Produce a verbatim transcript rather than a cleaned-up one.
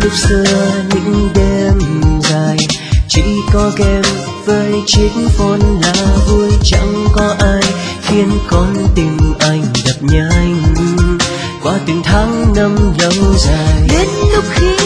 lúc xưa những đêm dài chỉ có game với chiếc phone là vui, chẳng có ai khiến con tim anh đập nhanh qua từng tháng năm lâu dài. Đến lúc khi